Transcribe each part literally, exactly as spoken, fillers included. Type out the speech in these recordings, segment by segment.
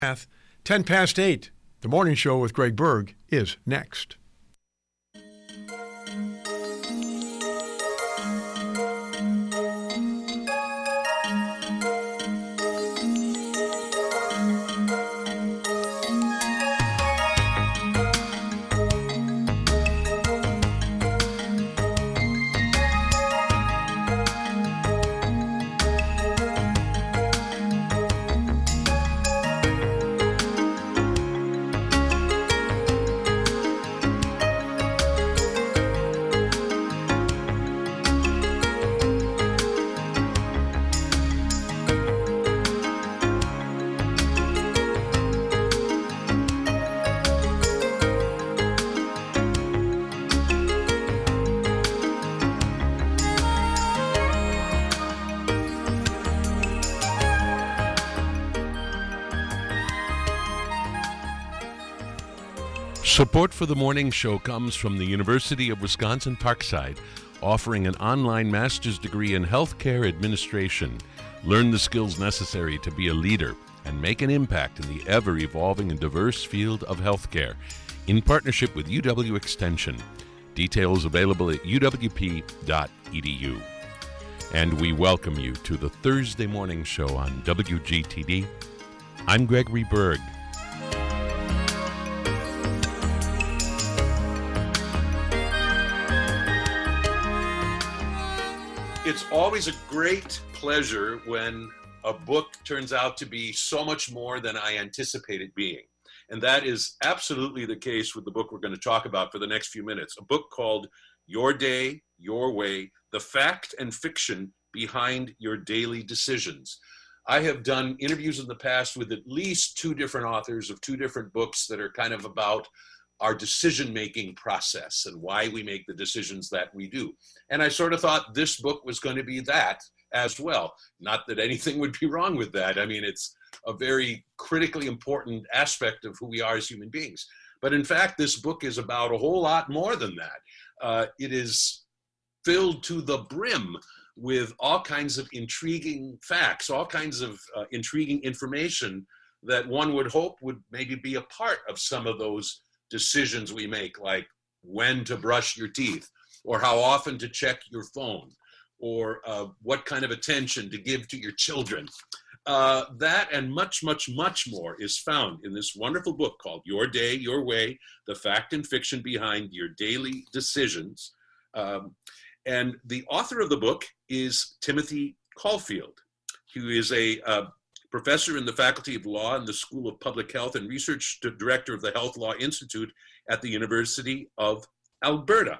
ten past eight. The Morning Show with Greg Berg is next. Support for the morning show comes from the University of Wisconsin-Parkside, offering an online master's degree in healthcare administration. Learn the skills necessary to be a leader and make an impact in the ever-evolving and diverse field of healthcare, in partnership with U W Extension. Details available at u w p dot e d u. And we welcome you to the Thursday morning show on W G T D. I'm Gregory Berg. It's always a great pleasure when a book turns out to be so much more than I anticipated being. And that is absolutely the case with the book we're going to talk about for the next few minutes. A book called Your Day, Your Way, The Fact and Fiction Behind Your Daily Decisions. I have done interviews in the past with at least two different authors of two different books that are kind of about our decision-making process and why we make the decisions that we do. And I sort of thought this book was going to be that as well. Not that anything would be wrong with that. I mean, it's a very critically important aspect of who we are as human beings. But in fact, this book is about a whole lot more than that. Uh, it is filled to the brim with all kinds of intriguing facts, all kinds of uh, intriguing information that one would hope would maybe be a part of some of those decisions we make, like when to brush your teeth, or how often to check your phone, or uh, what kind of attention to give to your children. Uh, that and much, much, much more is found in this wonderful book called Your Day, Your Way, The Fact and Fiction Behind Your Daily Decisions. Um, and the author of the book is Timothy Caulfield, who is a uh, professor in the Faculty of Law in the School of Public Health and Research Director of the Health Law Institute at the University of Alberta.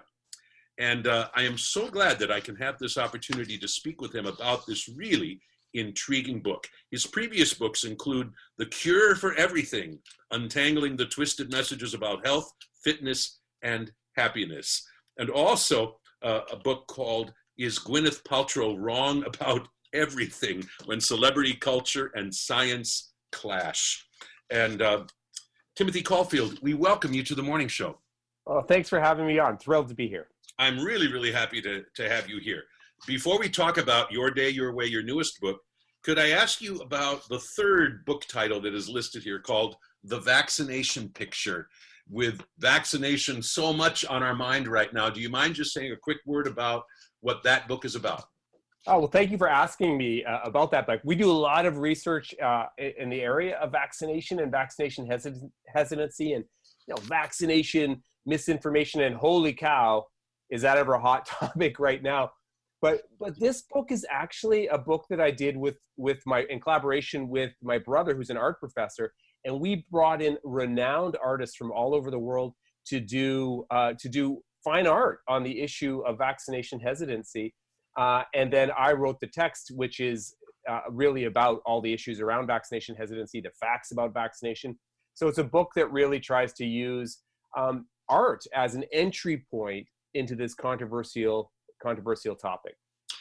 And uh, I am so glad that I can have this opportunity to speak with him about this really intriguing book. His previous books include The Cure for Everything, Untangling the Twisted Messages About Health, Fitness, and Happiness. And also uh, a book called Is Gwyneth Paltrow Wrong About Everything? When Celebrity Culture and Science Clash. And uh, Timothy Caulfield, we welcome you to the morning show. Oh, thanks for having me on. Thrilled to be here. I'm really, really happy to, to have you here. Before we talk about Your Day, Your Way, your newest book, could I ask you about the third book title that is listed here called The Vaccination Picture? With vaccination so much on our mind right now, do you mind just saying a quick word about what that book is about? Oh, well, thank you for asking me uh, about that. Like, we do a lot of research uh, in the area of vaccination and vaccination hesit- hesitancy and, you know, vaccination misinformation. And holy cow, is that ever a hot topic right now? But but this book is actually a book that I did with with my in collaboration with my brother, who's an art professor, and we brought in renowned artists from all over the world to do uh, to do fine art on the issue of vaccination hesitancy. Uh, and then I wrote the text, which is uh, really about all the issues around vaccination hesitancy, the facts about vaccination. So it's a book that really tries to use um, art as an entry point into this controversial controversial topic.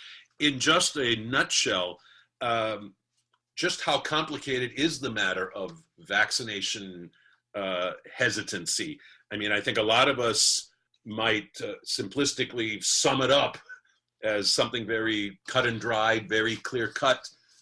In just a nutshell, um, just how complicated is the matter of vaccination uh, hesitancy? I mean, I think a lot of us might uh, simplistically sum it up as something very cut and dried, very clear cut.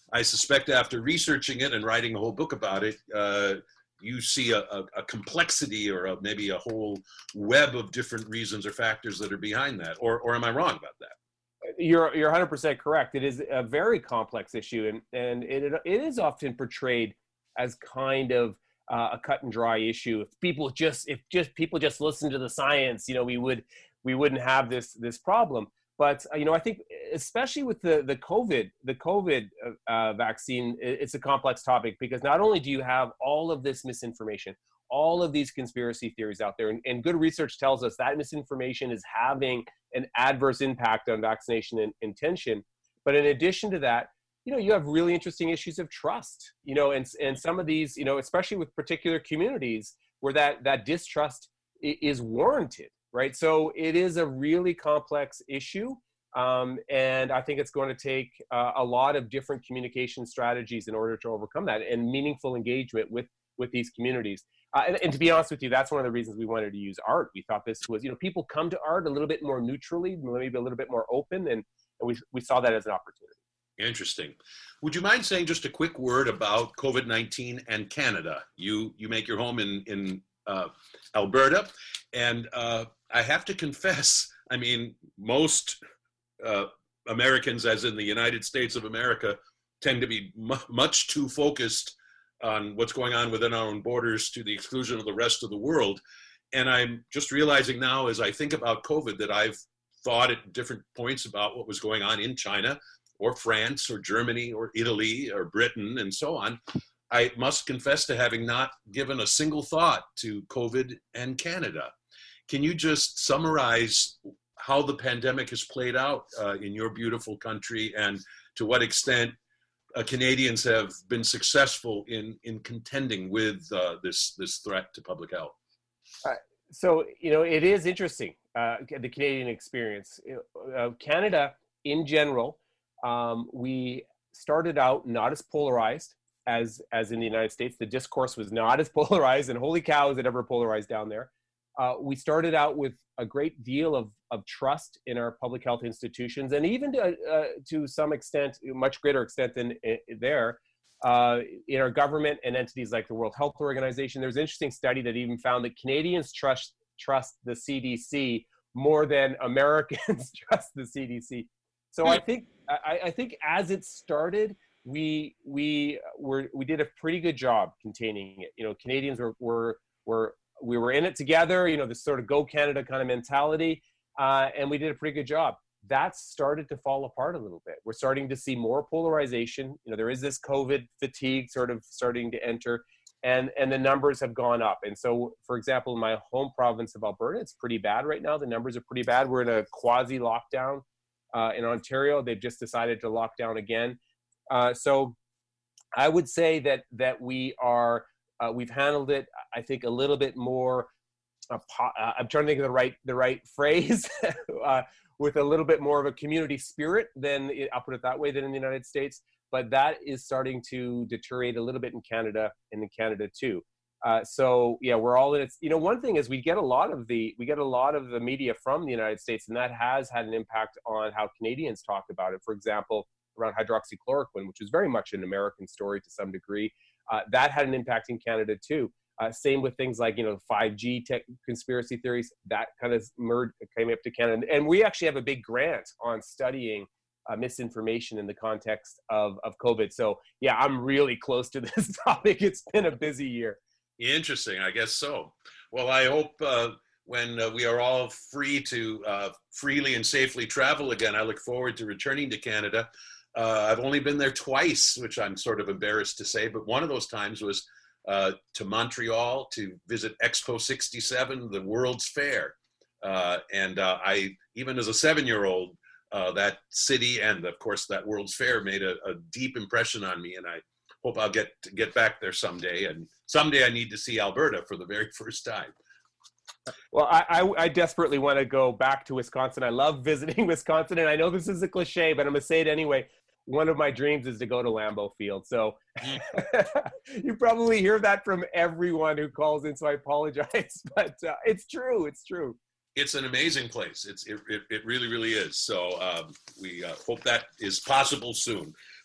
I suspect after researching it and writing a whole book about it, uh, you see a, a, a complexity or a, maybe a whole web of different reasons or factors that are behind that. Or, or am I wrong about that? You're you're one hundred percent correct. It is a very complex issue, and and it it is often portrayed as kind of uh, a cut and dry issue. If people just if just people just listen to the science, you know, we would we wouldn't have this this problem. But uh, you know, I think especially with the the COVID the COVID uh, vaccine, it's a complex topic because not only do you have all of this misinformation, all of these conspiracy theories out there, and, and good research tells us that misinformation is having an adverse impact on vaccination and intention. But in addition to that, you know, you have really interesting issues of trust, you know, and, and some of these, you know, especially with particular communities where that, that distrust is warranted, right? So it is a really complex issue. Um, and I think it's going to take uh, a lot of different communication strategies in order to overcome that and meaningful engagement with, with these communities. Uh, and, and to be honest with you, that's one of the reasons we wanted to use art. We thought this was, you know, people come to art a little bit more neutrally, maybe a little bit more open, and, and we, we saw that as an opportunity. Interesting. Would you mind saying just a quick word about COVID nineteen and Canada? You you make your home in, in uh, Alberta, and uh, I have to confess, I mean, most uh, Americans, as in the United States of America, tend to be mu- much too focused on what's going on within our own borders to the exclusion of the rest of the world. And I'm just realizing now as I think about COVID that I've thought at different points about what was going on in China or France or Germany or Italy or Britain and so on. I must confess to having not given a single thought to COVID and Canada. Can you just summarize how the pandemic has played out uh, in your beautiful country and to what extent Uh, Canadians have been successful in in contending with uh, this this threat to public health? Uh, so you know, it is interesting, uh, the Canadian experience. Uh, Canada, in general, um, we started out not as polarized as as in the United States. The discourse was not as polarized, and holy cow, is it ever polarized down there. Uh, we started out with a great deal of, of trust in our public health institutions, and even to, uh, to some extent, much greater extent than uh, there, uh, in our government and entities like the World Health Organization. There's an interesting study that even found that Canadians trust trust the C D C more than Americans trust the C D C. So I think I, I think as it started, we we were we did a pretty good job containing it. You know, Canadians were were were we were in it together, you know, this sort of go Canada kind of mentality, uh, and we did a pretty good job. That's started to fall apart a little bit. We're starting to see more polarization. You know, there is this COVID fatigue sort of starting to enter, and, and the numbers have gone up. And so, for example, in my home province of Alberta, it's pretty bad right now. The numbers are pretty bad. We're in a quasi lockdown. Uh, in Ontario, they've just decided to lock down again. Uh, so I would say that that we are, Uh, we've handled it, I think, a little bit more. Uh, po- uh, I'm trying to think of the right the right phrase, uh, with a little bit more of a community spirit than, I'll put it that way, than in the United States. But that is starting to deteriorate a little bit in Canada and in Canada too. Uh, so yeah, we're all in it. You know, one thing is we get a lot of the we get a lot of the media from the United States, and that has had an impact on how Canadians talk about it. For example, around hydroxychloroquine, which is very much an American story to some degree. Uh, that had an impact in Canada too. Uh, same with things like, you know, five G tech conspiracy theories, that kind of merged, came up to Canada. And we actually have a big grant on studying uh, misinformation in the context of, of COVID. So yeah, I'm really close to this topic. It's been a busy year. Interesting, I guess so. Well, I hope uh, when uh, we are all free to uh, freely and safely travel again, I look forward to returning to Canada. Uh, I've only been there twice, which I'm sort of embarrassed to say, but one of those times was uh, to Montreal to visit Expo sixty-seven, the World's Fair. Uh, and uh, I, even as a seven-year-old, uh, that city and, of course, that World's Fair made a, a deep impression on me, and I hope I'll get to get back there someday. And someday I need to see Alberta for the very first time. Well, I, I, I desperately want to go back to Wisconsin. I love visiting Wisconsin, and I know this is a cliche, but I'm going to say it anyway. One of my dreams is to go to Lambeau Field. So you probably hear that from everyone who calls in, so I apologize. But uh, it's true. It's true. It's an amazing place. It's It, it, it really, really is. So um, we uh, hope that is possible soon.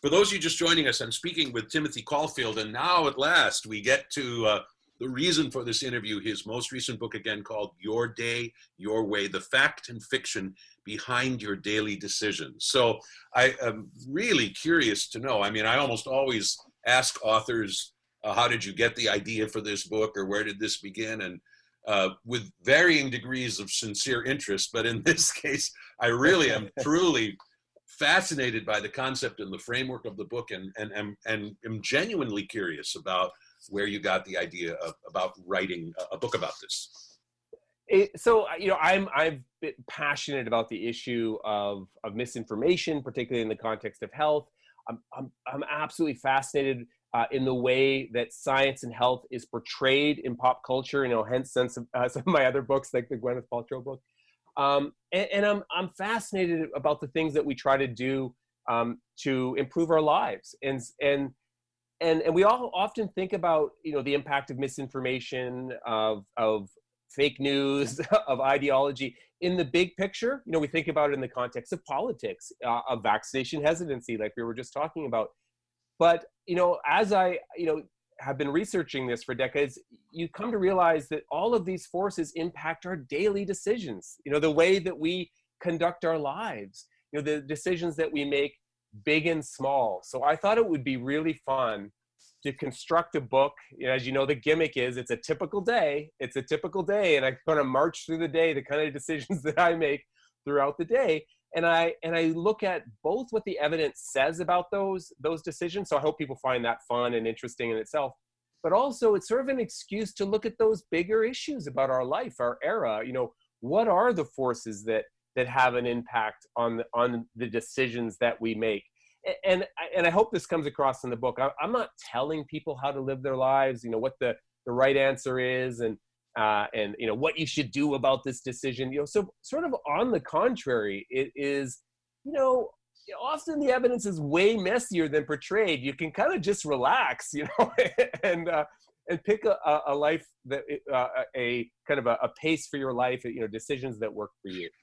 For those of you just joining us, I'm speaking with Timothy Caulfield, and now at last we get to uh, the reason for this interview, his most recent book, again, called Your Day, Your Way, The Fact and Fiction Behind Your Daily Decisions. So I am really curious to know, I mean, I almost always ask authors, uh, how did you get the idea for this book, or where did this begin? And uh, with varying degrees of sincere interest, but in this case, I really am truly fascinated by the concept and the framework of the book, and and and, and am genuinely curious about where you got the idea of about writing a, a book about this. It, so you know, I'm I've been passionate about the issue of of misinformation, particularly in the context of health. I'm I'm I'm absolutely fascinated uh, in the way that science and health is portrayed in pop culture. You know, hence some of, uh, some of my other books, like the Gwyneth Paltrow book. Um, and, and I'm I'm fascinated about the things that we try to do um, to improve our lives, and and and and we all often think about, you know, the impact of misinformation, of of fake news, of ideology in the big picture. You know, we think about it in the context of politics, uh, of vaccination hesitancy, like we were just talking about. But you know, as I you know have been researching this for decades, you come to realize that all of these forces impact our daily decisions. You know, the way that we conduct our lives, you know, the decisions that we make, big and small. So I thought it would be really fun to construct a book. You know, as you know, the gimmick is it's a typical day. It's a typical day, and I kind of march through the day, the kind of decisions that I make throughout the day. And I and I look at both what the evidence says about those those decisions. So I hope people find that fun and interesting in itself. But also, it's sort of an excuse to look at those bigger issues about our life, our era. You know, what are the forces that that have an impact on the, on the decisions that we make? And and I hope this comes across in the book. I, I'm not telling people how to live their lives. You know, what the the right answer is, and Uh, and, you know, what you should do about this decision, you know, so sort of on the contrary, it is, you know, often the evidence is way messier than portrayed. You can kind of just relax, you know, and, uh, and pick a, a life that, uh, a kind of a, a pace for your life, you know, decisions that work for you.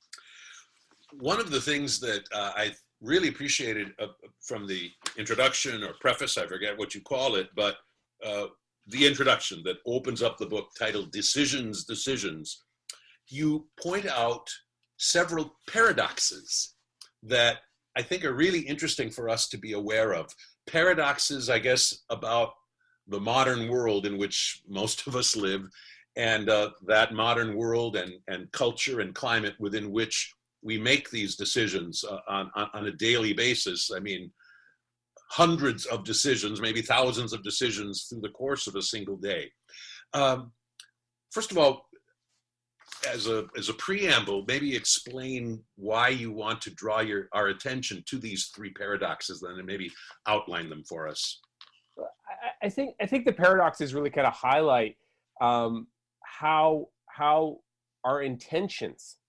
One of the things that uh, I really appreciated uh, from the introduction or preface, I forget what you call it, but uh, the introduction that opens up the book titled Decisions, Decisions, you point out several paradoxes that I think are really interesting for us to be aware of. Paradoxes, I guess, about the modern world in which most of us live, and uh, that modern world and, and culture and climate within which we make these decisions uh, on, on a daily basis. I mean, hundreds of decisions, maybe thousands of decisions through the course of a single day. Um, first of all, as a as a preamble, maybe explain why you want to draw your our attention to these three paradoxes, then, and maybe outline them for us. I, I think I think the paradoxes really kind of highlight um, how how our intentions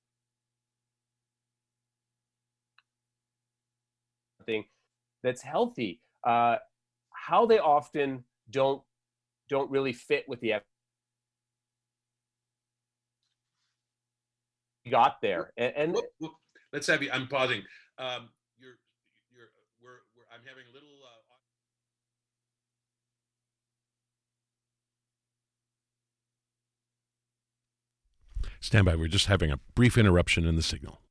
thing that's healthy, uh, how they often don't don't really fit with the evidence. Got there, and, and whoop, whoop. Let's have you. I'm pausing. Um, you're, you're, we're, we're, I'm having a little. Uh... Stand by. We're just having a brief interruption in the signal.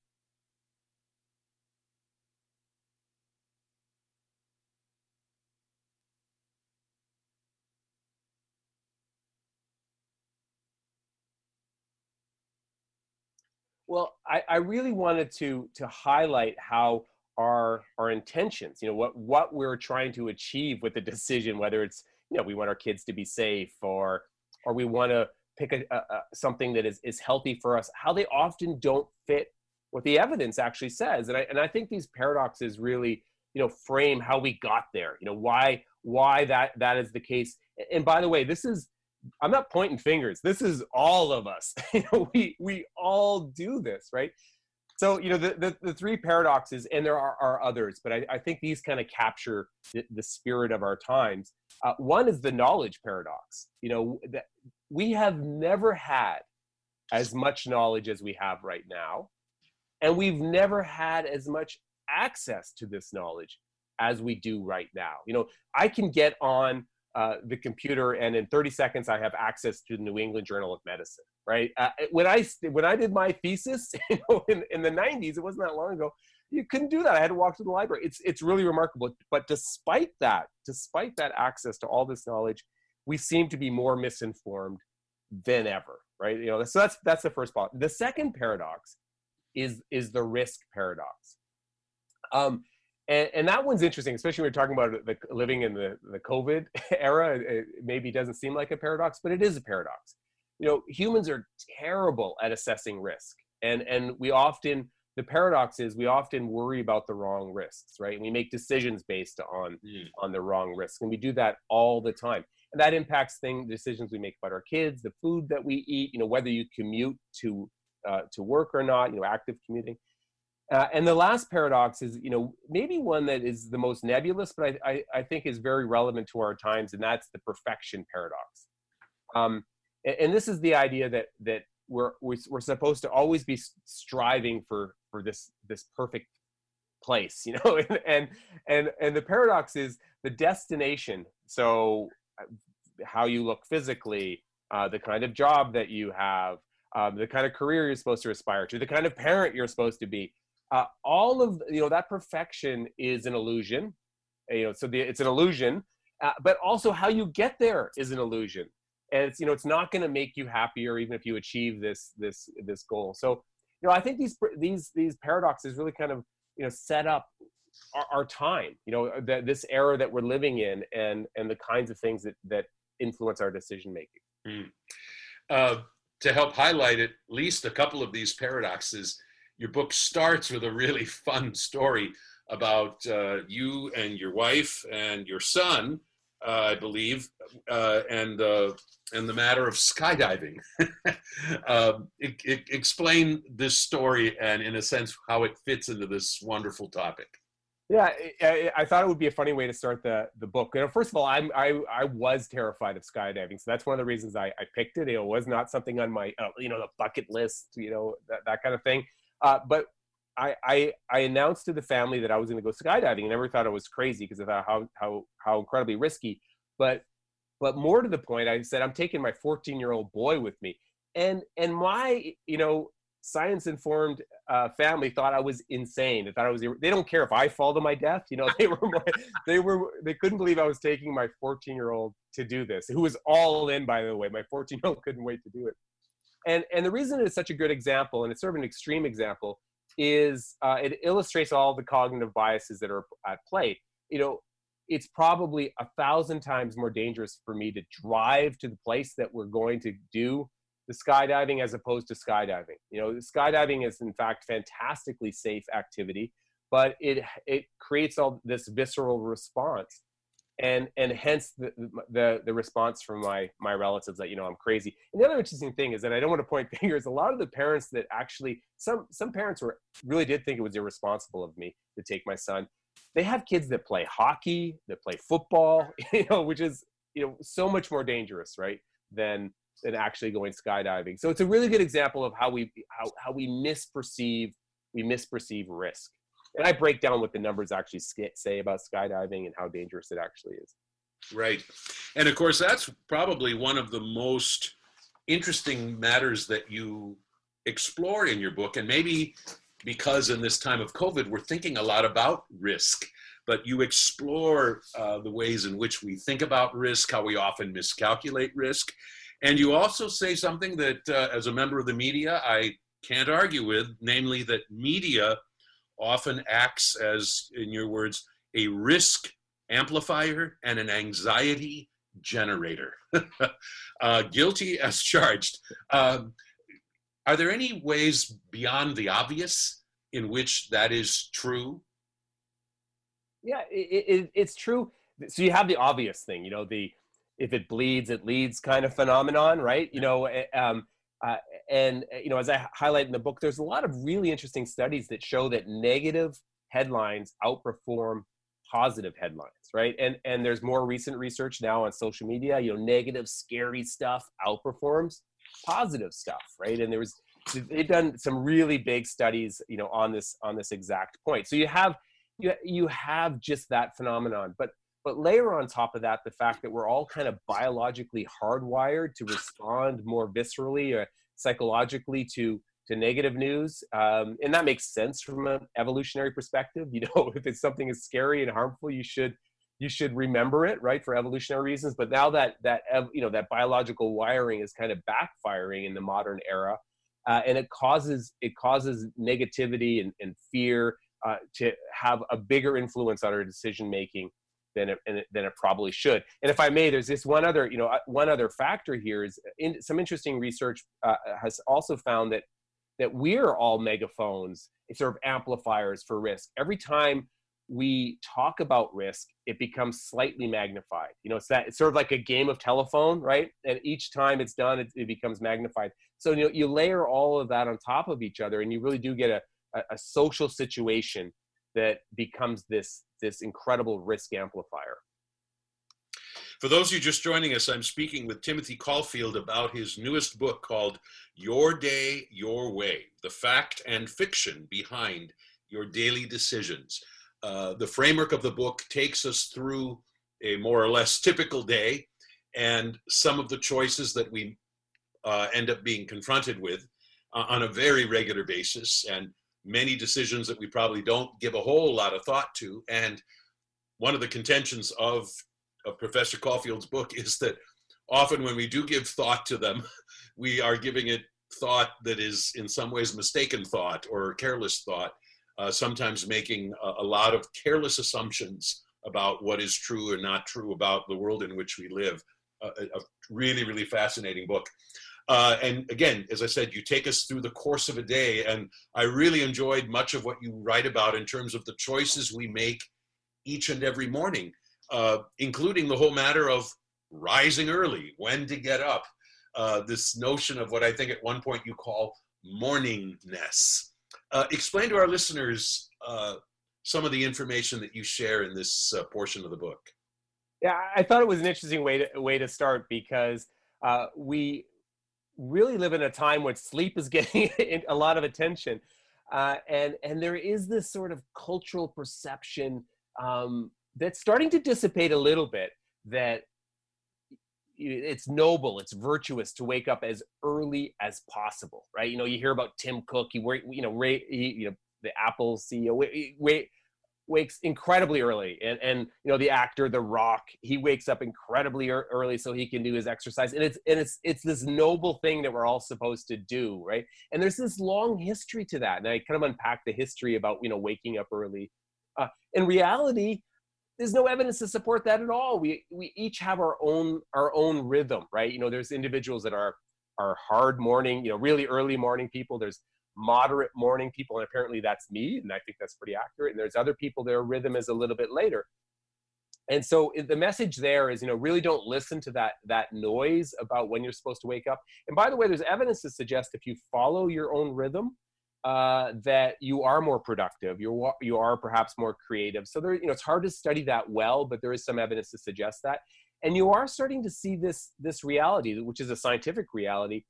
Well, I, I really wanted to to highlight how our our intentions, you know, what what we're trying to achieve with the decision, whether it's, you know, we want our kids to be safe, or or we want to pick a, a, a something that is is healthy for us, how they often don't fit what the evidence actually says. And I and I think these paradoxes really, you know, frame how we got there. You know, why why that that is the case. And by the way, this is, I'm not pointing fingers. This is all of us. You know, we we all do this, right? So, you know, the the, the three paradoxes, and there are, are others, but I, I think these kind of capture the, the spirit of our times. Uh, one is the knowledge paradox. You know, that we have never had as much knowledge as we have right now, and we've never had as much access to this knowledge as we do right now. You know, I can get on uh, the computer and in thirty seconds I have access to the New England Journal of Medicine, right? Uh, when I when I did my thesis, you know, in, in the nineties, it wasn't that long ago, you couldn't do that. I had to walk to the library. It's it's really remarkable. But despite that, despite that access to all this knowledge, we seem to be more misinformed than ever, right? You know, so that's that's the first part. The second paradox is is the risk paradox. Um, and, and that one's interesting, especially when we're talking about the, living in the, the COVID era. It maybe doesn't seem like a paradox, but it is a paradox. You know, humans are terrible at assessing risk. And, and we often, the paradox is we often worry about the wrong risks, right? We make decisions based on, mm. on the wrong risks. And we do that all the time. And that impacts things, decisions we make about our kids, the food that we eat, you know, whether you commute to, uh, to work or not, you know, active commuting. Uh, and the last paradox is, you know, maybe one that is the most nebulous, but I, I, I think is very relevant to our times, and that's the perfection paradox. Um, and, and this is the idea that that we're we're supposed to always be striving for for this this perfect place, you know, and and and, and the paradox is the destination. So how you look physically, uh, the kind of job that you have, um, the kind of career you're supposed to aspire to, the kind of parent you're supposed to be. Uh, all of, you know, that perfection is an illusion, you know, so the, it's an illusion, uh, but also how you get there is an illusion. And it's, you know, it's not going to make you happier even if you achieve this, this, this goal. So, you know, I think these, these, these paradoxes really kind of, you know, set up our, our time, you know, the, this era that we're living in, and, and the kinds of things that, that influence our decision-making. Mm. Uh, to help highlight at least a couple of these paradoxes, your book starts with a really fun story about uh, you and your wife and your son, uh, I believe, uh, and uh, and the matter of skydiving. uh, it, it, explain this story and, in a sense, how it fits into this wonderful topic. Yeah, I, I thought it would be a funny way to start the the book. You know, first of all, I'm, I I was terrified of skydiving, so that's one of the reasons I, I picked it. It was not something on my uh, you know the bucket list, you know, that, that kind of thing. Uh, but I, I, I announced to the family that I was going to go skydiving. I never thought it was crazy because I thought how, how, how incredibly risky. But, but more to the point, I said, I'm taking my fourteen year old boy with me. And, and my, you know, science informed uh, family thought I was insane. They thought I was, they don't care if I fall to my death. You know, they were, more, they were, they couldn't believe I was taking my fourteen year old to do this, who was all in, by the way. My fourteen year old couldn't wait to do it. And, and the reason it's such a good example, and it's sort of an extreme example, is uh, it illustrates all the cognitive biases that are at play. You know, it's probably a thousand times more dangerous for me to drive to the place that we're going to do the skydiving as opposed to skydiving. You know, skydiving is in fact fantastically safe activity, but it it creates all this visceral response. And and hence the, the the response from my my relatives that, you know, I'm crazy. And the other interesting thing is that I don't want to point fingers. A lot of the parents that actually, some some parents were really did think it was irresponsible of me to take my son. They have kids that play hockey, that play football, you know, which is, you know, so much more dangerous, right, than than actually going skydiving. So it's a really good example of how we how how we misperceive we misperceive risk. And I break down what the numbers actually say about skydiving and how dangerous it actually is. Right. And of course, that's probably one of the most interesting matters that you explore in your book. And maybe because in this time of COVID, we're thinking a lot about risk, but you explore uh, the ways in which we think about risk, how we often miscalculate risk. And you also say something that uh, as a member of the media, I can't argue with, namely that media often acts as, in your words, a risk amplifier and an anxiety generator. uh, guilty as charged. Um, are there any ways beyond the obvious in which that is true? Yeah, it, it, it's true. So you have the obvious thing, you know, the if it bleeds, it leads kind of phenomenon, right? You know, um, Uh, and, you know, as I highlight in the book, there's a lot of really interesting studies that show that negative headlines outperform positive headlines, right? And and there's more recent research now on social media, you know, negative, scary stuff outperforms positive stuff, right? And there was, they've done some really big studies, you know, on this, on this exact point. So you have, you, you have just that phenomenon. But but layer on top of that the fact that we're all kind of biologically hardwired to respond more viscerally or psychologically to to negative news. Um, and that makes sense from an evolutionary perspective. You know, if it's something is scary and harmful, you should you should remember it, right, for evolutionary reasons. But now that that you know that biological wiring is kind of backfiring in the modern era, uh, and it causes it causes negativity and, and fear uh, to have a bigger influence on our decision making than it, than it probably should. And if I may, there's this one other you know one other factor here is in, some interesting research uh, has also found that that we're all megaphones, sort of amplifiers for risk. Every time we talk about risk, it becomes slightly magnified. You know, it's that it's sort of like a game of telephone, right? And each time it's done, it, it becomes magnified. So you know, you layer all of that on top of each other, and you really do get a, a, a social situation that becomes this this incredible risk amplifier. For those of you just joining us, I'm speaking with Timothy Caulfield about his newest book called Your Day, Your Way, The Fact and Fiction Behind Your Daily Decisions. Uh, the framework of the book takes us through a more or less typical day and some of the choices that we uh, end up being confronted with uh, on a very regular basis, and many decisions that we probably don't give a whole lot of thought to. And one of the contentions of, of Professor Caulfield's book is that often when we do give thought to them, we are giving it thought that is in some ways mistaken thought or careless thought. Uh, sometimes making a, a lot of careless assumptions about what is true or not true about the world in which we live. Uh, a, a really, really fascinating book. Uh, and again, as I said, you take us through the course of a day, and I really enjoyed much of what you write about in terms of the choices we make each and every morning, uh, including the whole matter of rising early, when to get up, uh, this notion of what I think at one point you call morningness. Uh, explain to our listeners uh, some of the information that you share in this uh, portion of the book. Yeah, I thought it was an interesting way to way to start because uh, we really live in a time when sleep is getting a lot of attention, uh, and and there is this sort of cultural perception um, that's starting to dissipate a little bit that it's noble, it's virtuous to wake up as early as possible, right? You know, you hear about Tim Cook, he, you know, Ray, he, you know, the Apple C E O, he, he wakes incredibly early, and and you know, the actor The Rock, he wakes up incredibly early so he can do his exercise, and it's and it's it's this noble thing that we're all supposed to do, right? And there's this long history to that, and I kind of unpack the history about you know waking up early. Uh, in reality, there's no evidence to support that at all. We we each have our own our own rhythm, right? You know, there's individuals that are are hard morning, you know, really early morning people. There's moderate morning people, and apparently that's me, and I think that's pretty accurate. And there's other people their rhythm is a little bit later. And so the message there is, you know, really don't listen to that that noise about when you're supposed to wake up. And by the way, there's evidence to suggest if you follow your own rhythm, uh, that you are more productive, you you are perhaps more creative. So there, you know, it's hard to study that well, but there is some evidence to suggest that. And you are starting to see this this reality, which is a scientific reality,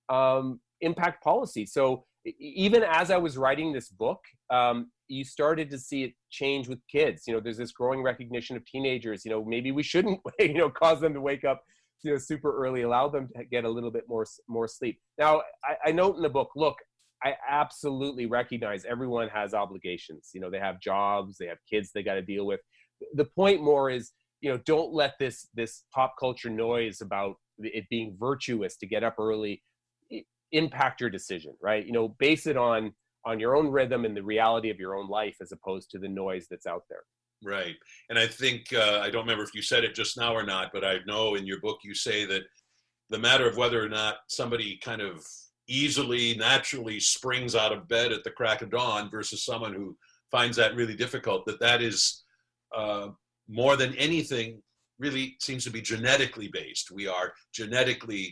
um, impact policy. So even as I was writing this book, um, you started to see it change with kids. You know, there's this growing recognition of teenagers. You know, maybe we shouldn't, you know, cause them to wake up, you know, super early. Allow them to get a little bit more more sleep. Now, I, I note in the book, look, I absolutely recognize everyone has obligations. You know, they have jobs, they have kids they got to deal with. The point more is, you know, don't let this this pop culture noise about it being virtuous to get up early impact your decision, right? You know, base it on on your own rhythm and the reality of your own life as opposed to the noise that's out there. Right. And I think, uh, I don't remember if you said it just now or not, but I know in your book you say that the matter of whether or not somebody kind of easily, naturally springs out of bed at the crack of dawn versus someone who finds that really difficult, that that is uh, more than anything really seems to be genetically based. We are genetically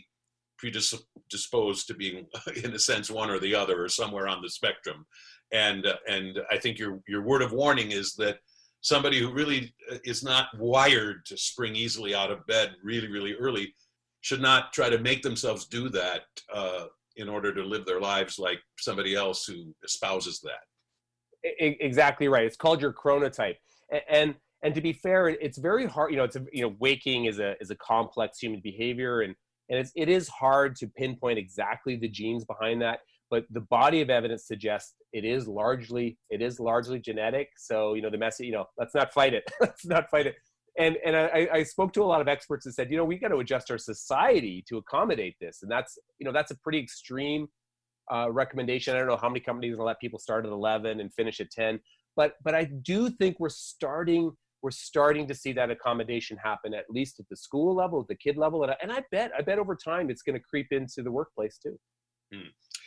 predisposed to being, in a sense, one or the other, or somewhere on the spectrum. And uh, and I think your your word of warning is that somebody who really is not wired to spring easily out of bed really, really early should not try to make themselves do that uh, in order to live their lives like somebody else who espouses that. I- exactly right. It's called your chronotype. And, and and to be fair, it's very hard. You know, it's a, you know, waking is a is a complex human behavior, and and it's, it is hard to pinpoint exactly the genes behind that. But the body of evidence suggests it is largely it is largely genetic. So you know, the message, you know, let's not fight it. Let's not fight it. And and I, I spoke to a lot of experts that said, you know, we got to adjust our society to accommodate this, and that's you know that's a pretty extreme uh, recommendation. I don't know how many companies will let people start at eleven and finish at ten, but but I do think we're starting we're starting to see that accommodation happen, at least at the school level, at the kid level, and I, and I bet I bet over time it's going to creep into the workplace too. Hmm.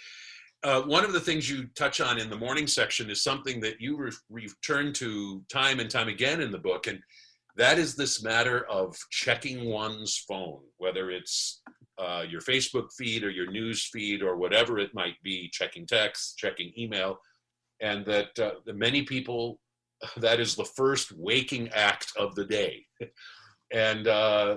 Uh, one of the things you touch on in the morning section is something that you re- return to time and time again in the book, and that is this matter of checking one's phone, whether it's uh, your Facebook feed or your news feed or whatever it might be, checking text, checking email, and that uh, the many people, that is the first waking act of the day. And uh,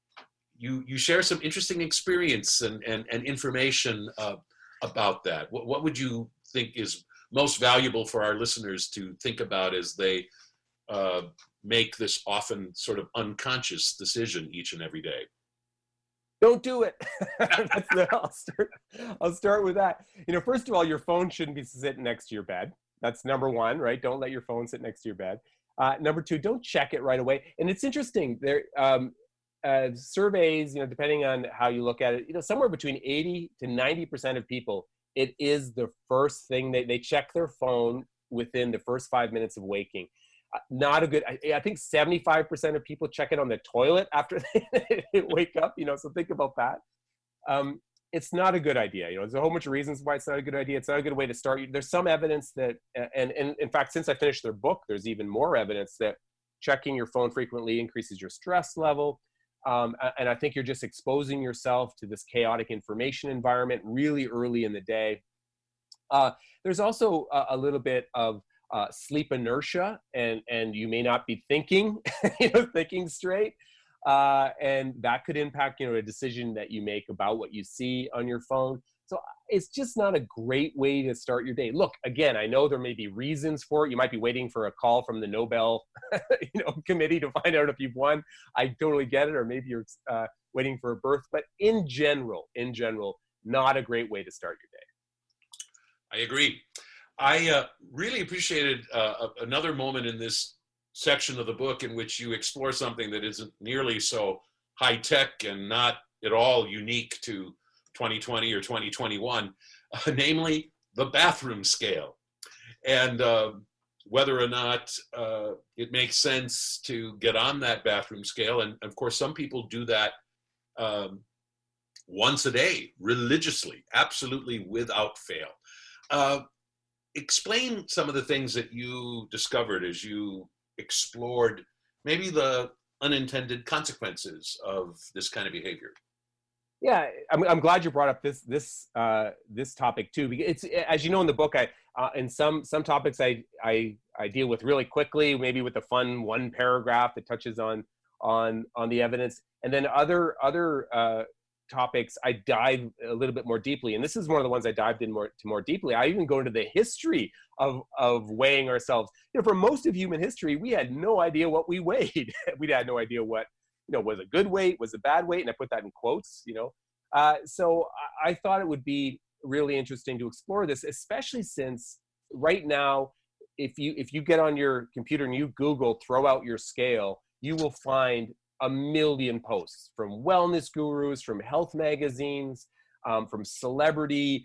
you you share some interesting experience and, and, and information uh, about that. What, what would you think is most valuable for our listeners to think about as they uh, make this often sort of unconscious decision each and every day? Don't do it. That's the, I'll start. I'll start with that. You know, first of all, your phone shouldn't be sitting next to your bed. That's number one, right? Don't let your phone sit next to your bed. Uh, number two, don't check it right away. And it's interesting. There, um, uh, surveys, you know, depending on how you look at it, you know, somewhere between eighty to ninety percent of people, it is the first thing they they check their phone within the first five minutes of waking. Uh, not a good, I, I think seventy-five percent of people check it on the toilet after they wake up, you know, so think about that. Um, it's not a good idea. You know, there's a whole bunch of reasons why it's not a good idea. It's not a good way to start. There's some evidence that, and, and in fact, since I finished their book, there's even more evidence that checking your phone frequently increases your stress level. Um, and I think you're just exposing yourself to this chaotic information environment really early in the day. Uh, there's also a, a little bit of uh, sleep inertia, and, and you may not be thinking, you know, thinking straight. Uh, and that could impact, you know, a decision that you make about what you see on your phone. So it's just not a great way to start your day. Look, again, I know there may be reasons for it. You might be waiting for a call from the Nobel, you know, committee to find out if you've won. I totally get it. Or maybe you're uh, waiting for a birth. But in general, in general, not a great way to start your day. I agree. I uh, really appreciated uh, another moment in this section of the book in which you explore something that isn't nearly so high tech and not at all unique to twenty twenty or twenty twenty-one, uh, namely the bathroom scale, and uh, whether or not uh, it makes sense to get on that bathroom scale. And of course, some people do that um, once a day, religiously, absolutely without fail. Uh, explain some of the things that you discovered as you explored maybe the unintended consequences of this kind of behavior. Yeah, I'm, I'm glad you brought up this this uh, this topic too. Because it's, as you know, in the book, I uh, in some some topics I, I I deal with really quickly, maybe with a fun one paragraph that touches on on on the evidence, and then other other uh, topics I dive a little bit more deeply. And this is one of the ones I dived in more to more deeply. I even go into the history of of weighing ourselves. You know, for most of human history, we had no idea what we weighed. We had no idea what, you know, was a good weight, was a bad weight, and I put that in quotes, you know. Uh, so I, I thought it would be really interesting to explore this, especially since right now, if you if you get on your computer and you Google throw out your scale, you will find a million posts from wellness gurus, from health magazines, um, from celebrity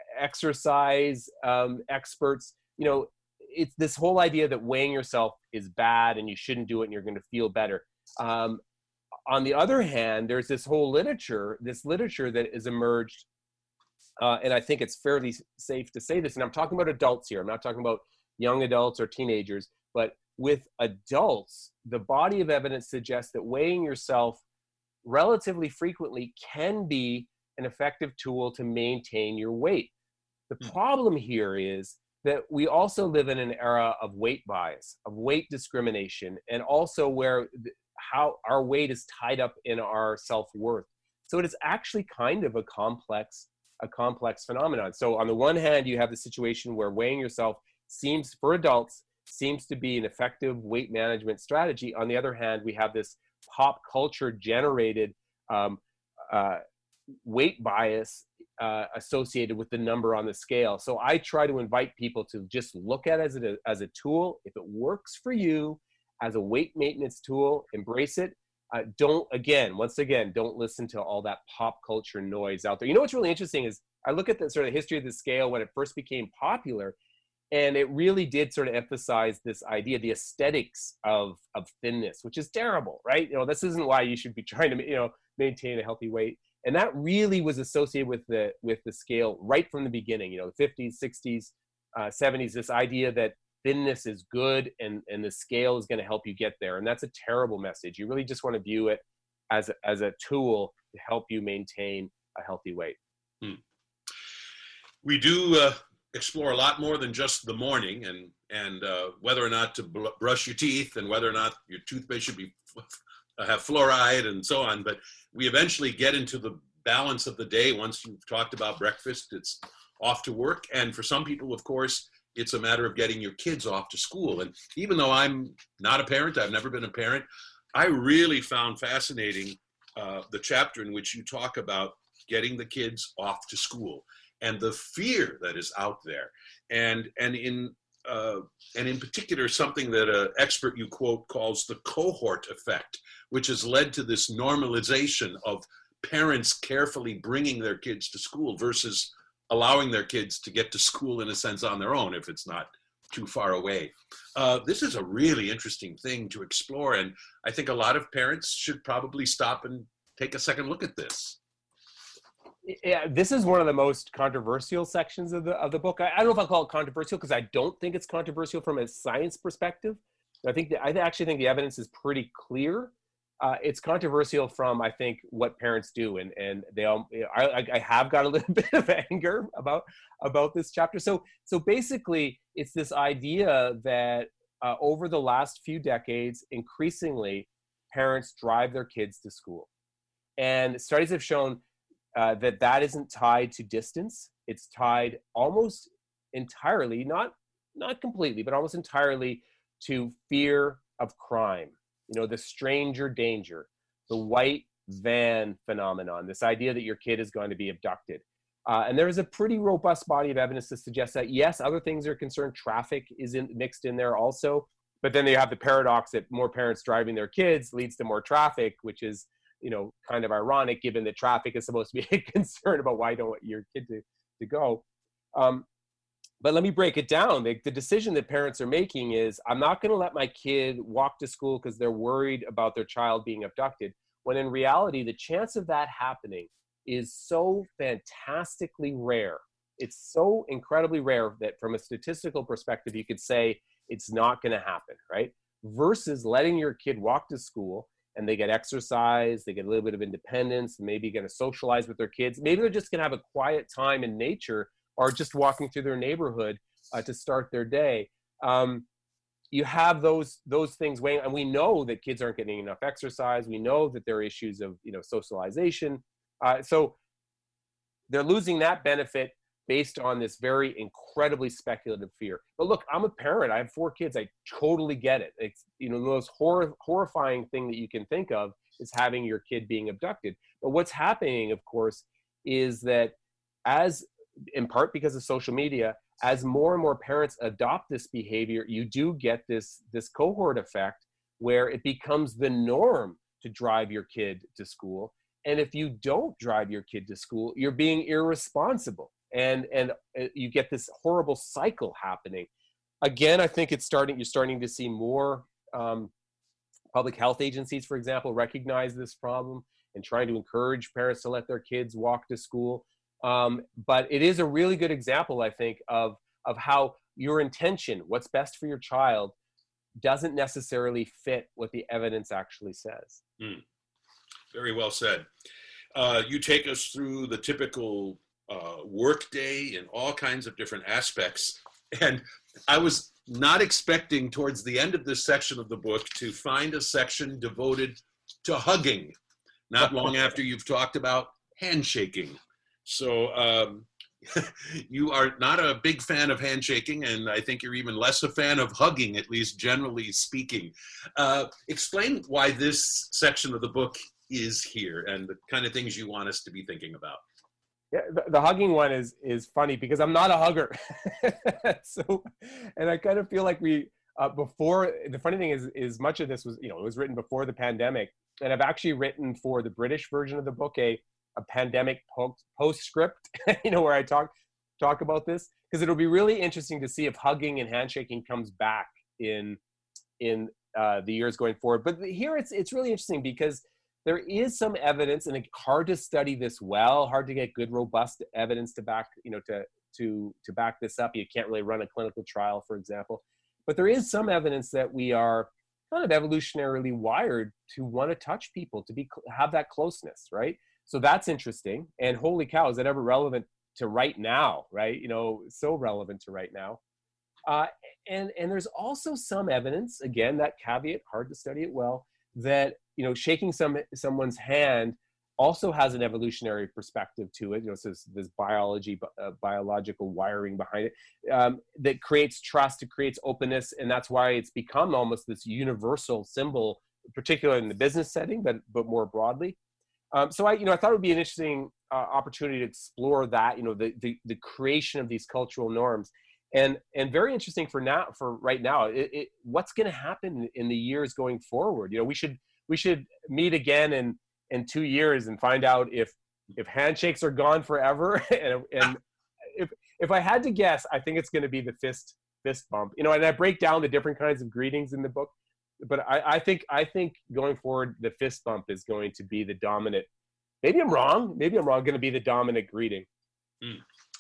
exercise um, experts. You know, it's this whole idea that weighing yourself is bad and you shouldn't do it and you're going to feel better. Um, on the other hand, there's this whole literature, this literature that has emerged, uh, and I think it's fairly safe to say this, and I'm talking about adults here. I'm not talking about young adults or teenagers, but with adults, the body of evidence suggests that weighing yourself relatively frequently can be an effective tool to maintain your weight. The problem here is that we also live in an era of weight bias, of weight discrimination, and also where how our weight is tied up in our self-worth. So it is actually kind of a complex, a complex phenomenon. So on the one hand, you have the situation where weighing yourself seems, for adults, seems to be an effective weight management strategy. On the other hand, we have this pop culture generated um, uh, weight bias uh, associated with the number on the scale. So I try to invite people to just look at it as a, as a tool. If it works for you as a weight maintenance tool, embrace it. Uh, don't, again, once again, don't listen to all that pop culture noise out there. You know what's really interesting is I look at the sort of history of the scale when it first became popular, and it really did sort of emphasize this idea, the aesthetics of, of thinness, which is terrible, right? You know, this isn't why you should be trying to, you know, maintain a healthy weight. And that really was associated with the, with the scale right from the beginning, you know, the fifties, sixties, uh, seventies, this idea that thinness is good and, and the scale is going to help you get there. And that's a terrible message. You really just want to view it as a, as a tool to help you maintain a healthy weight. Hmm. We do uh, explore a lot more than just the morning and, and uh, whether or not to bl- brush your teeth and whether or not your toothpaste should be f- have fluoride and so on. But we eventually get into the balance of the day. Once you've talked about breakfast, it's off to work. And for some people, of course, it's a matter of getting your kids off to school. And even though I'm not a parent, I've never been a parent, I really found fascinating uh, the chapter in which you talk about getting the kids off to school and the fear that is out there. And, and in uh, and in particular, something that an expert you quote calls the cohort effect, which has led to this normalization of parents carefully bringing their kids to school versus allowing their kids to get to school in a sense on their own if it's not too far away. Uh, this is a really interesting thing to explore, and I think a lot of parents should probably stop and take a second look at this. Yeah, this is one of the most controversial sections of the of the book. I, I don't know if I'll call it controversial because I don't think it's controversial from a science perspective. I think that, I actually think the evidence is pretty clear. Uh, it's controversial from, I think, what parents do, and and they all. I, I have got a little bit of anger about about this chapter. So so basically, it's this idea that uh, over the last few decades, increasingly, parents drive their kids to school, and studies have shown uh, that that isn't tied to distance. It's tied almost entirely, not not completely, but almost entirely to fear of crime. You know, the stranger danger, the white van phenomenon, this idea that your kid is going to be abducted. Uh, and there is a pretty robust body of evidence to suggest that, yes, other things are concerned. Traffic is in, mixed in there also. But then you have the paradox that more parents driving their kids leads to more traffic, which is, you know, kind of ironic given that traffic is supposed to be a concern about why you don't want your kid to, to go. Um, But let me break it down. The, the decision that parents are making is, I'm not going to let my kid walk to school because they're worried about their child being abducted, when in reality, the chance of that happening is so fantastically rare. It's so incredibly rare that from a statistical perspective, you could say it's not going to happen, right? Versus letting your kid walk to school and they get exercise, they get a little bit of independence, maybe going to socialize with their kids. Maybe they're just going to have a quiet time in nature or just walking through their neighborhood uh, to start their day. Um, you have those those things weighing, and we know that kids aren't getting enough exercise. We know that there are issues of you know socialization. Uh, so they're losing that benefit based on this very incredibly speculative fear. But look, I'm a parent. I have four kids. I totally get it. It's you know the most hor- horrifying thing that you can think of is having your kid being abducted. But what's happening, of course, is that as in part because of social media, as more and more parents adopt this behavior, you do get this, this cohort effect where it becomes the norm to drive your kid to school. And if you don't drive your kid to school, you're being irresponsible. And, and you get this horrible cycle happening. Again, I think it's starting, you're starting to see more um, public health agencies, for example, recognize this problem and trying to encourage parents to let their kids walk to school. Um, but it is a really good example, I think, of, of how your intention, what's best for your child, doesn't necessarily fit what the evidence actually says. Mm. Very well said. Uh, you take us through the typical uh, workday in all kinds of different aspects. And I was not expecting towards the end of this section of the book to find a section devoted to hugging, not long after you've talked about handshaking. So um, you are not a big fan of handshaking, and I think you're even less a fan of hugging, at least generally speaking. Uh, explain why this section of the book is here and the kind of things you want us to be thinking about. Yeah, the, the hugging one is is funny because I'm not a hugger. So, and I kind of feel like we, uh, before, the funny thing is, is much of this was, you know, it was written before the pandemic. And I've actually written for the British version of the book, a a pandemic post, postscript, you know, where I talk talk about this, because it'll be really interesting to see if hugging and handshaking comes back in in uh, the years going forward. But here it's it's really interesting because there is some evidence, and it's hard to study this well, hard to get good, robust evidence to back, you know, to to to back this up. You can't really run a clinical trial, for example. But there is some evidence that we are kind of evolutionarily wired to want to touch people, to be have that closeness, right? So that's interesting. And holy cow, is that ever relevant to right now, right? You know, so relevant to right now. Uh, and, and there's also some evidence, again, that caveat, hard to study it well, that, you know, shaking some someone's hand also has an evolutionary perspective to it. You know, so there's, there's biology, uh, biological wiring behind it um, that creates trust, it creates openness, and that's why it's become almost this universal symbol, particularly in the business setting, but but more broadly. Um, so I, you know, I thought it would be an interesting uh, opportunity to explore that, you know, the, the the creation of these cultural norms, and and very interesting for now, for right now, it, it, what's going to happen in the years going forward. You know, we should we should meet again in in two years and find out if if handshakes are gone forever, and and if if I had to guess, I think it's going to be the fist fist bump. You know, and I break down the different kinds of greetings in the book. But I, I think I think going forward, the fist bump is going to be the dominant. Maybe I'm wrong. Maybe I'm wrong. Going to be the dominant greeting. Mm.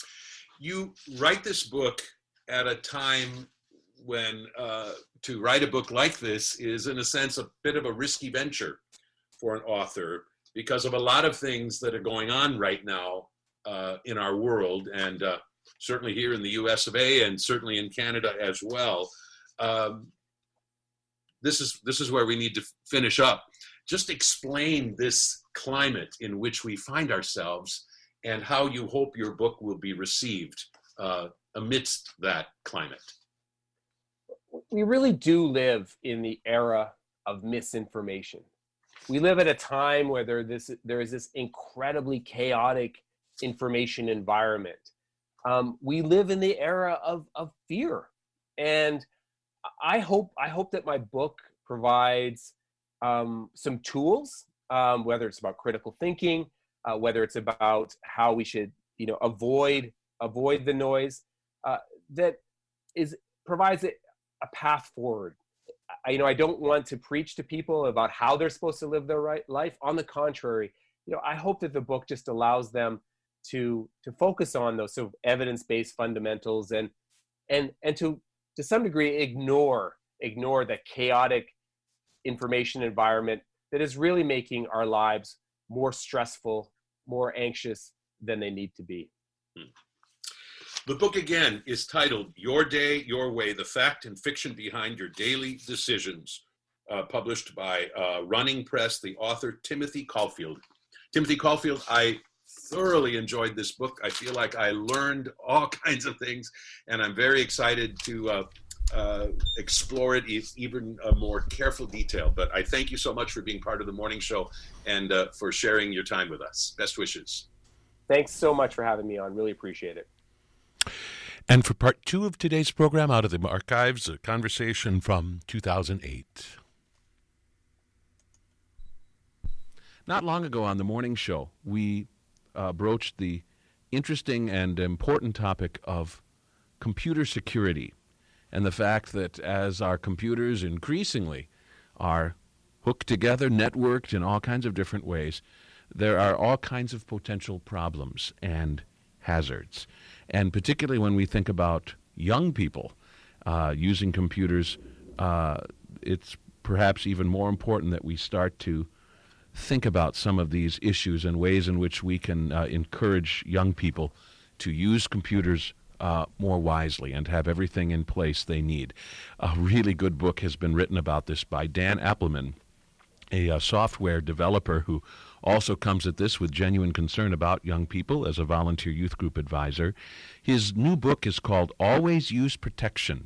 You write this book at a time when uh, to write a book like this is, in a sense, a bit of a risky venture for an author because of a lot of things that are going on right now uh, in our world, and uh, certainly here in the U S of A, and certainly in Canada as well. Um, This is this is where we need to finish up. Just explain this climate in which we find ourselves and how you hope your book will be received uh, amidst that climate. We really do live in the era of misinformation. We live at a time where there, this, there is this incredibly chaotic information environment. Um, we live in the era of, of fear. And I hope I hope that my book provides um, some tools, um, whether it's about critical thinking, uh, whether it's about how we should, you know, avoid avoid the noise, uh, that is provides a, a path forward. I, you know, I don't want to preach to people about how they're supposed to live their right life. On the contrary, you know, I hope that the book just allows them to to focus on those sort of evidence-based fundamentals and and and to to some degree, ignore ignore the chaotic information environment that is really making our lives more stressful, more anxious than they need to be. Hmm. The book, again, is titled Your Day, Your Way, The Fact and Fiction Behind Your Daily Decisions, uh, published by uh, Running Press, the author, Timothy Caulfield. Timothy Caulfield, I thoroughly enjoyed this book. I feel like I learned all kinds of things, and I'm very excited to uh, uh, explore it in even a more careful detail. But I thank you so much for being part of the morning show and uh, for sharing your time with us. Best wishes. Thanks so much for having me on. Really appreciate it. And for part two of today's program, out of the archives, a conversation from two thousand eight. Not long ago on the morning show, we Uh, broached the interesting and important topic of computer security and the fact that as our computers increasingly are hooked together, networked in all kinds of different ways, there are all kinds of potential problems and hazards. And particularly when we think about young people uh, using computers, uh, it's perhaps even more important that we start to think about some of these issues and ways in which we can uh, encourage young people to use computers uh, more wisely and have everything in place they need. A really good book has been written about this by Dan Appleman, a uh, software developer who also comes at this with genuine concern about young people as a volunteer youth group advisor. His new book is called Always Use Protection,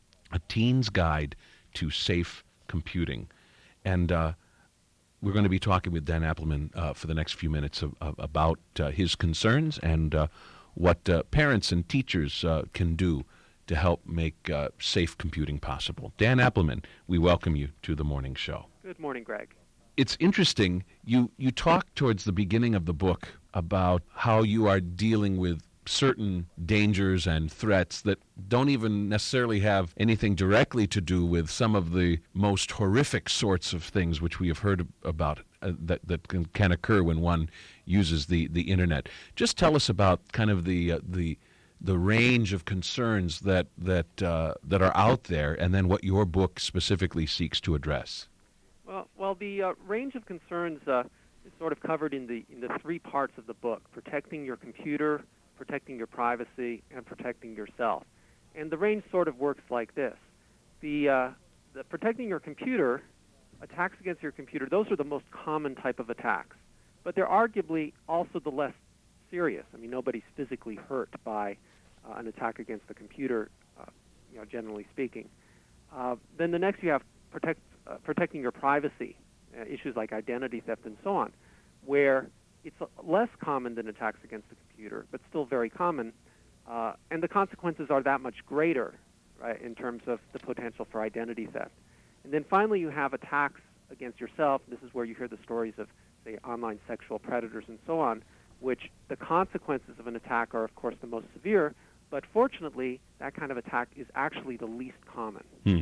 A Teen's Guide to Safe Computing. And uh, we're going to be talking with Dan Appleman uh, for the next few minutes of, of, about uh, his concerns and uh, what uh, parents and teachers uh, can do to help make uh, safe computing possible. Dan Appleman, we welcome you to the morning show. Good morning, Greg. It's interesting. You, you talk towards the beginning of the book about how you are dealing with certain dangers and threats that don't even necessarily have anything directly to do with some of the most horrific sorts of things which we have heard about uh, that, that can, can occur when one uses the, the internet. Just tell us about kind of the uh, the the range of concerns that that uh, that are out there, and then what your book specifically seeks to address. Well, well, the uh, range of concerns uh, is sort of covered in the in the three parts of the book: protecting your computer, protecting your privacy, and protecting yourself. And the range sort of works like this: the, uh, the protecting your computer, attacks against your computer, those are the most common type of attacks, but they're arguably also the less serious. I mean, nobody's physically hurt by uh, an attack against the computer, uh, you know, generally speaking. Uh, then the next you have protect, uh, protecting your privacy, uh, issues like identity theft and so on, where it's less common than attacks against the computer, but still very common, uh, and the consequences are that much greater, right, in terms of the potential for identity theft. And then finally you have attacks against yourself. This is where you hear the stories of, say, online sexual predators and so on, which the consequences of an attack are, of course, the most severe, but fortunately, that kind of attack is actually the least common. Hmm.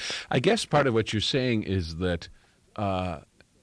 I guess part of what you're saying is that uh,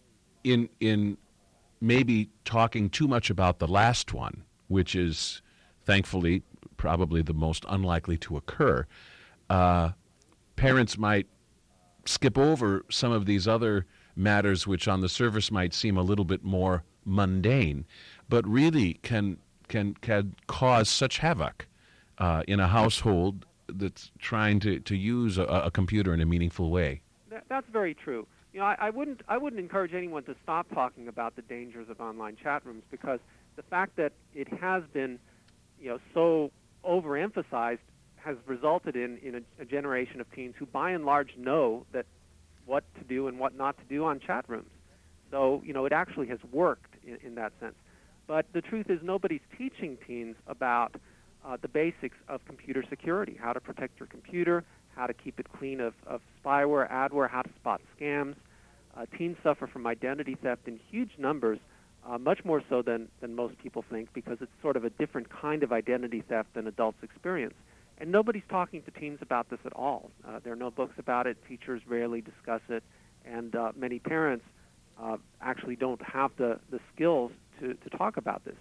in in maybe talking too much about the last one, which is thankfully probably the most unlikely to occur, uh, parents might skip over some of these other matters which on the surface might seem a little bit more mundane, but really can can can cause such havoc uh, in a household that's trying to, to use a, a computer in a meaningful way. That, that's very true. You know, I, I wouldn't I wouldn't encourage anyone to stop talking about the dangers of online chat rooms, because the fact that it has been, you know, so overemphasized has resulted in, in a, a generation of teens who by and large know that what to do and what not to do on chat rooms. So, you know, it actually has worked in, in that sense. But the truth is nobody's teaching teens about uh, the basics of computer security, how to protect your computer, how to keep it clean of, of spyware, adware, how to spot scams. Uh, teens suffer from identity theft in huge numbers, uh, much more so than, than most people think, because it's sort of a different kind of identity theft than adults experience. And nobody's talking to teens about this at all. Uh, there are no books about it. Teachers rarely discuss it. And uh, many parents uh, actually don't have the, the skills to, to talk about this.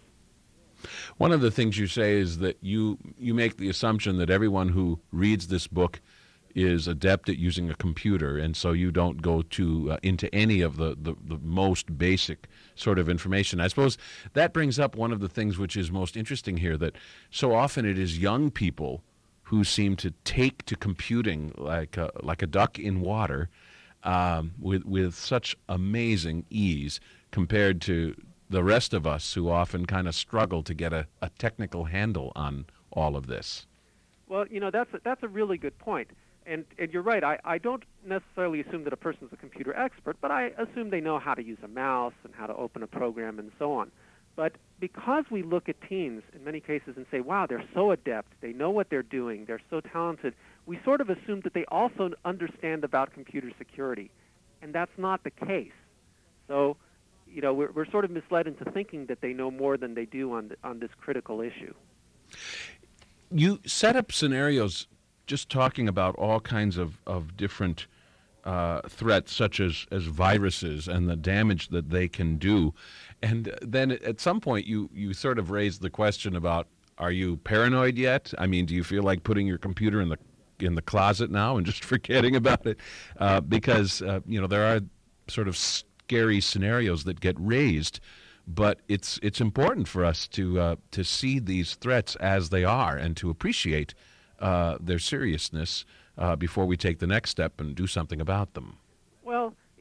One of the things you say is that you, you make the assumption that everyone who reads this book is adept at using a computer, and so you don't go to uh, into any of the, the, the most basic sort of information. I suppose that brings up one of the things which is most interesting here, that so often it is young people who seem to take to computing like a, like a duck in water um, with, with such amazing ease compared to the rest of us who often kind of struggle to get a, a technical handle on all of this. Well, you know, that's a, that's a really good point. And, and you're right, I, I don't necessarily assume that a person's a computer expert, but I assume they know how to use a mouse and how to open a program and so on. But because we look at teens in many cases and say, wow, they're so adept, they know what they're doing, they're so talented, we sort of assume that they also understand about computer security. And that's not the case. So, you know, we're, we're sort of misled into thinking that they know more than they do on, the, on this critical issue. You set up scenarios just talking about all kinds of, of different uh, threats, such as, as viruses and the damage that they can do. And then at some point you, you sort of raised the question about, are you paranoid yet? I mean, do you feel like putting your computer in the in the closet now and just forgetting about it? Uh, because, uh, you know, there are sort of scary scenarios that get raised, but it's it's important for us to uh, to see these threats as they are and to appreciate uh, their seriousness uh, before we take the next step and do something about them. Well,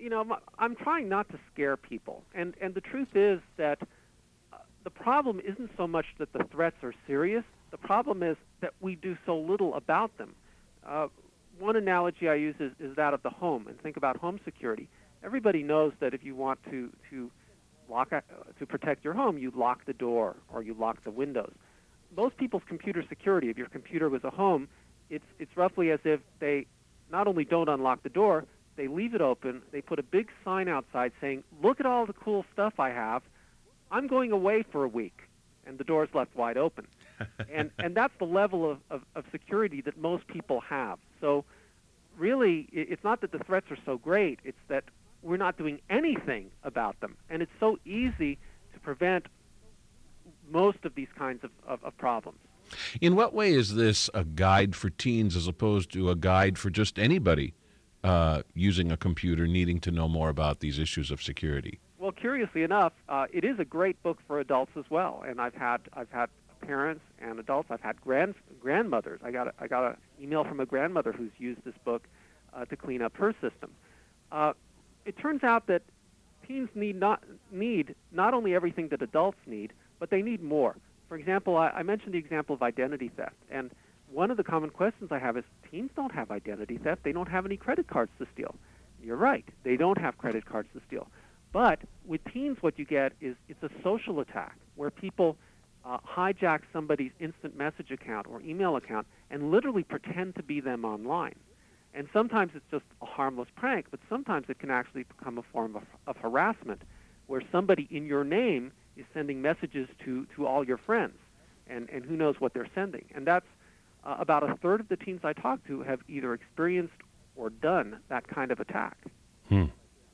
you know, I'm trying not to scare people. And, and the truth is that uh, the problem isn't so much that the threats are serious. The problem is that we do so little about them. Uh, one analogy I use is, is that of the home, and think about home security. Everybody knows that if you want to, to, lock, uh, to protect your home, you lock the door or you lock the windows. Most people's computer security, if your computer was a home, it's, it's roughly as if they not only don't unlock the door, they leave it open, they put a big sign outside saying, look at all the cool stuff I have, I'm going away for a week, and the door's left wide open. and and that's the level of, of, of security that most people have. So really, it's not that the threats are so great, it's that we're not doing anything about them. And it's so easy to prevent most of these kinds of, of, of problems. In what way is this a guide for teens as opposed to a guide for just anybody uh, using a computer needing to know more about these issues of security? Well, curiously enough, uh, it is a great book for adults as well. And I've had I've had parents and adults. I've had grand grandmothers. I got a, I got an email from a grandmother who's used this book uh, to clean up her system. Uh, it turns out that teens need not need not only everything that adults need, but they need more. For example, I, I mentioned the example of identity theft, and one of the common questions I have is teens don't have identity theft. They don't have any credit cards to steal. You're right. They don't have credit cards to steal. But with teens, what you get is it's a social attack where people uh, hijack somebody's instant message account or email account and literally pretend to be them online. And sometimes it's just a harmless prank, but sometimes it can actually become a form of, of harassment where somebody in your name is sending messages to, to all your friends, and, and who knows what they're sending. And that's uh, about a third of the teens I talk to have either experienced or done that kind of attack. Hmm.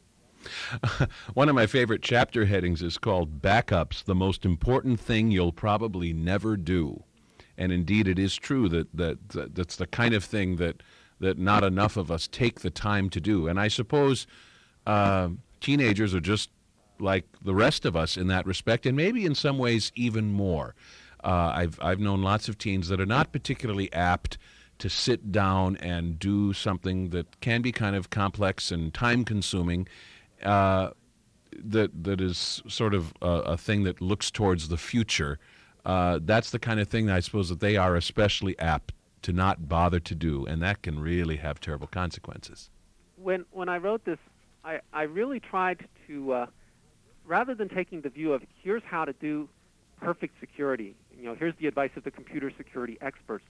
One of my favorite chapter headings is called Backups, the most important thing you'll probably never do. And indeed, it is true that, that, that that's the kind of thing that, that not enough of us take the time to do. And I suppose uh, teenagers are just like the rest of us in that respect, and maybe in some ways even more. Uh, I've I've known lots of teens that are not particularly apt to sit down and do something that can be kind of complex and time-consuming, uh, that that is sort of a, a thing that looks towards the future. Uh, that's the kind of thing that I suppose that they are especially apt to not bother to do, and that can really have terrible consequences. When when I wrote this, I, I really tried to... Uh, rather than taking the view of here's how to do perfect security, you know, here's the advice of the computer security experts,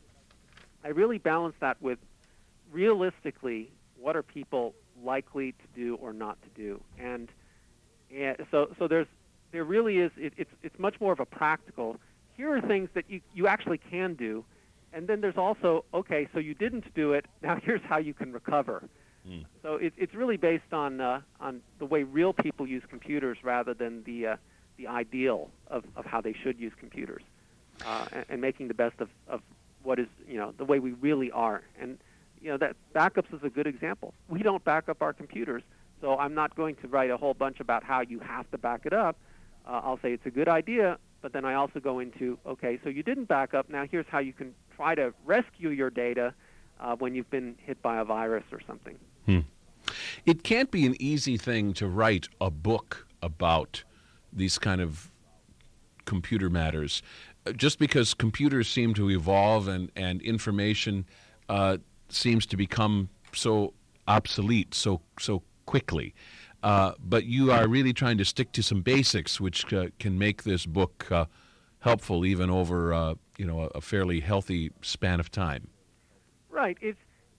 I really balanced that with realistically what are people likely to do or not to do. And, and so so there's there really is it, it's it's much more of a practical. Here are things that you, you actually can do, and then there's also okay, so you didn't do it. Now here's how you can recover. Mm. So it, it's really based on uh, on the way real people use computers rather than the uh, the ideal of, of how they should use computers, uh, and, and making the best of, of what is, you know, the way we really are. And you know that backups is a good example. We don't back up our computers, so I'm not going to write a whole bunch about how you have to back it up. Uh, I'll say it's a good idea, but then I also go into okay, so you didn't back up. Now here's how you can try to rescue your data uh, when you've been hit by a virus or something. Hmm. It can't be an easy thing to write a book about these kind of computer matters, just because computers seem to evolve and, and information uh, seems to become so obsolete so so quickly. Uh, but you are really trying to stick to some basics, which uh, can make this book uh, helpful even over uh, you know a, a fairly healthy span of time. Right. It's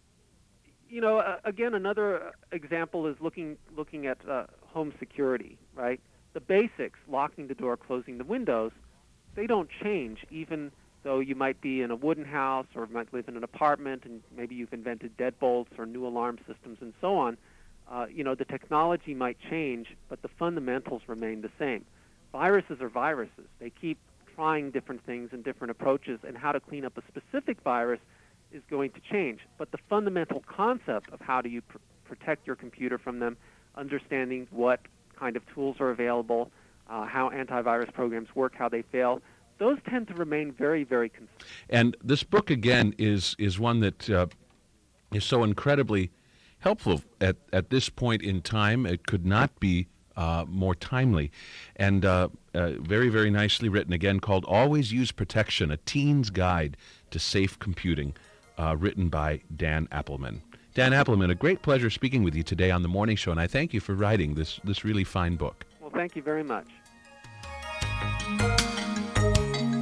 You know, uh, again, another example is looking looking at uh, home security, right? The basics, locking the door, closing the windows, they don't change even though you might be in a wooden house or might live in an apartment and maybe you've invented deadbolts or new alarm systems and so on. Uh, you know, the technology might change, but the fundamentals remain the same. Viruses are viruses. They keep trying different things and different approaches, and how to clean up a specific virus is going to change. But the fundamental concept of how do you pr- protect your computer from them, understanding what kind of tools are available, uh, how antivirus programs work, how they fail, those tend to remain very, very consistent. And this book, again, is is one that uh, is so incredibly helpful at, at this point in time. It could not be uh, more timely. And uh, uh, very, very nicely written, again, called Always Use Protection, A Teen's Guide to Safe Computing, uh, written by Dan Appelman. Dan Appelman, a great pleasure speaking with you today on The Morning Show, and I thank you for writing this, this really fine book. Well, thank you very much.